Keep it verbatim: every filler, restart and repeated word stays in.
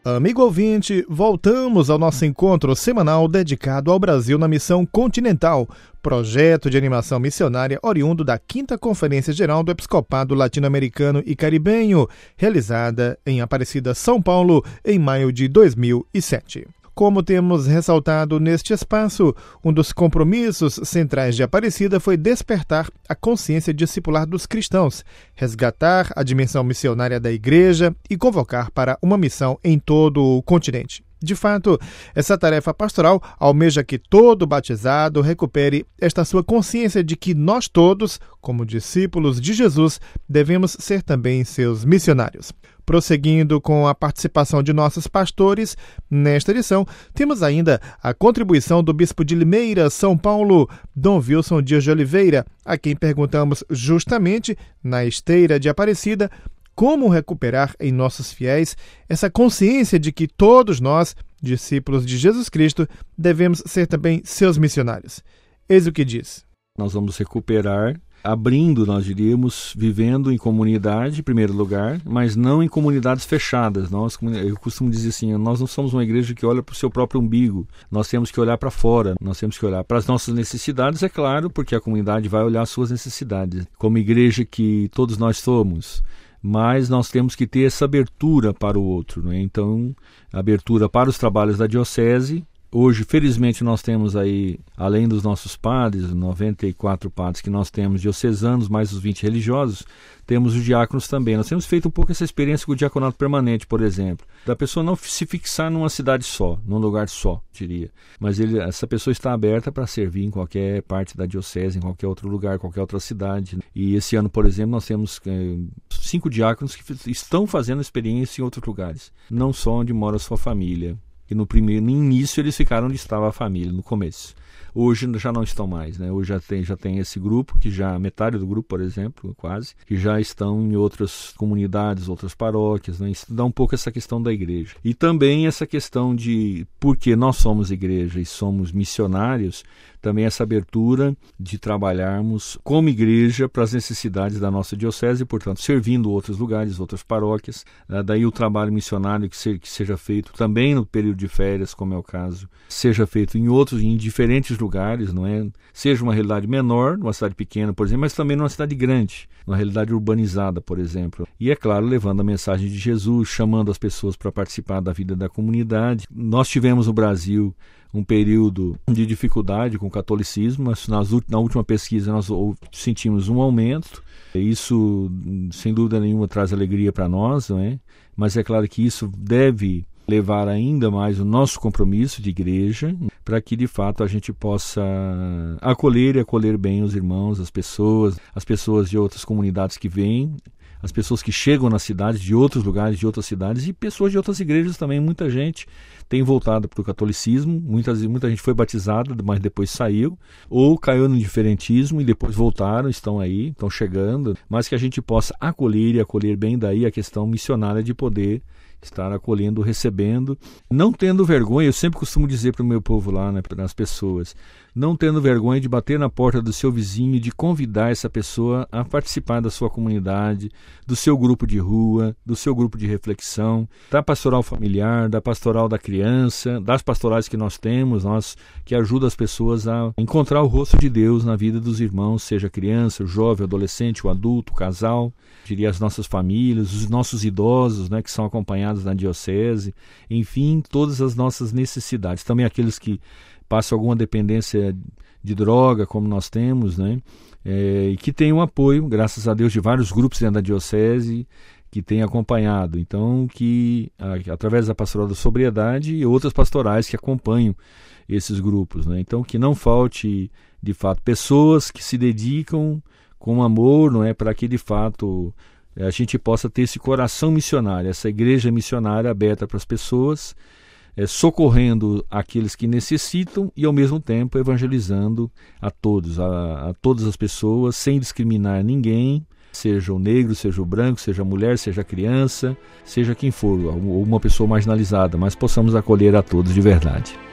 Amigo ouvinte, voltamos ao nosso encontro semanal dedicado ao Brasil na Missão Continental, projeto de animação missionária oriundo da quinta Conferência Geral do Episcopado Latino-Americano e Caribenho, realizada em Aparecida, São Paulo, em maio de dois mil e sete. Como temos ressaltado neste espaço, um dos compromissos centrais de Aparecida foi despertar a consciência discipular dos cristãos, resgatar a dimensão missionária da Igreja e convocar para uma missão em todo o continente. De fato, essa tarefa pastoral almeja que todo batizado recupere esta sua consciência de que nós todos, como discípulos de Jesus, devemos ser também seus missionários. Prosseguindo com a participação de nossos pastores, nesta edição, temos ainda a contribuição do bispo de Limeira, São Paulo, Dom Wilson Dias de Oliveira, a quem perguntamos justamente, na esteira de Aparecida, como recuperar em nossos fiéis essa consciência de que todos nós, discípulos de Jesus Cristo, devemos ser também seus missionários. Eis o que diz. Nós vamos recuperar abrindo, nós diríamos, vivendo em comunidade, em primeiro lugar, mas não em comunidades fechadas. Nós, eu costumo dizer assim, nós não somos uma igreja que olha para o seu próprio umbigo. Nós temos que olhar para fora, nós temos que olhar para as nossas necessidades, é claro, porque a comunidade vai olhar as suas necessidades. Como igreja que todos nós somos, mas nós temos que ter essa abertura para o outro, né? Então, abertura para os trabalhos da diocese. Hoje, felizmente, nós temos aí, além dos nossos padres, noventa e quatro padres que nós temos diocesanos, mais os vinte religiosos, temos os diáconos também. Nós temos feito um pouco essa experiência com o diaconato permanente, por exemplo, da pessoa não se fixar numa cidade só, num lugar só, diria. Mas ele, essa pessoa está aberta para servir em qualquer parte da diocese, em qualquer outro lugar, qualquer outra cidade. E esse ano, por exemplo, nós temos eh, cinco diáconos que estão fazendo experiência em outros lugares, não só onde mora a sua família. E no primeiro, no início eles ficaram onde estava a família, no começo. Hoje já não estão mais, né? Hoje já tem, já tem esse grupo, que já, metade do grupo, por exemplo, quase, que já estão em outras comunidades, outras paróquias, né? Isso dá um pouco essa questão da igreja. E também essa questão de, porque nós somos igreja e somos missionários, também essa abertura de trabalharmos como igreja para as necessidades da nossa diocese e, portanto, servindo outros lugares, outras paróquias. Daí o trabalho missionário que, se, que seja feito também no período de férias, como é o caso, seja feito em outros, em diferentes lugares, não é? Seja uma realidade menor, numa cidade pequena, por exemplo, mas também numa cidade grande, numa realidade urbanizada, por exemplo. E, é claro, levando a mensagem de Jesus, chamando as pessoas para participar da vida da comunidade. Nós tivemos no Brasil um período de dificuldade com o catolicismo, mas nas, na última pesquisa nós sentimos um aumento. Isso, sem dúvida nenhuma, traz alegria para nós, não é? Mas é claro que isso deve levar ainda mais o nosso compromisso de igreja, para que de fato a gente possa acolher e acolher bem os irmãos, as pessoas, as pessoas de outras comunidades que vêm, as pessoas que chegam nas cidades, de outros lugares, de outras cidades, e pessoas de outras igrejas também. Muita gente tem voltado para o catolicismo, muitas, muita gente foi batizada, mas depois saiu, ou caiu no indiferentismo e depois voltaram, estão aí, estão chegando, mas que a gente possa acolher e acolher bem daí a questão missionária de poder estar acolhendo, recebendo, não tendo vergonha. Eu sempre costumo dizer para o meu povo lá, né, para as pessoas, não tendo vergonha de bater na porta do seu vizinho e de convidar essa pessoa a participar da sua comunidade, do seu grupo de rua, do seu grupo de reflexão, da pastoral familiar, da pastoral da criança, das pastorais que nós temos, nós que ajudam as pessoas a encontrar o rosto de Deus na vida dos irmãos, seja criança, o jovem, o adolescente, o adulto, o casal, diria as nossas famílias, os nossos idosos, né, que são acompanhados na diocese, enfim, todas as nossas necessidades. Também aqueles que passam alguma dependência de droga, como nós temos, né? É, e que tem um apoio, graças a Deus, de vários grupos dentro da diocese que tem acompanhado. Então, que a, através da pastoral da sobriedade e outras pastorais que acompanham esses grupos, né? Então, que não falte, de fato, pessoas que se dedicam com amor, não é, para que, de fato, a gente possa ter esse coração missionário, essa igreja missionária aberta para as pessoas, É, socorrendo aqueles que necessitam e, ao mesmo tempo, evangelizando a todos, a, a todas as pessoas, sem discriminar ninguém, seja o negro, seja o branco, seja a mulher, seja a criança, seja quem for, ou uma pessoa marginalizada, mas possamos acolher a todos de verdade.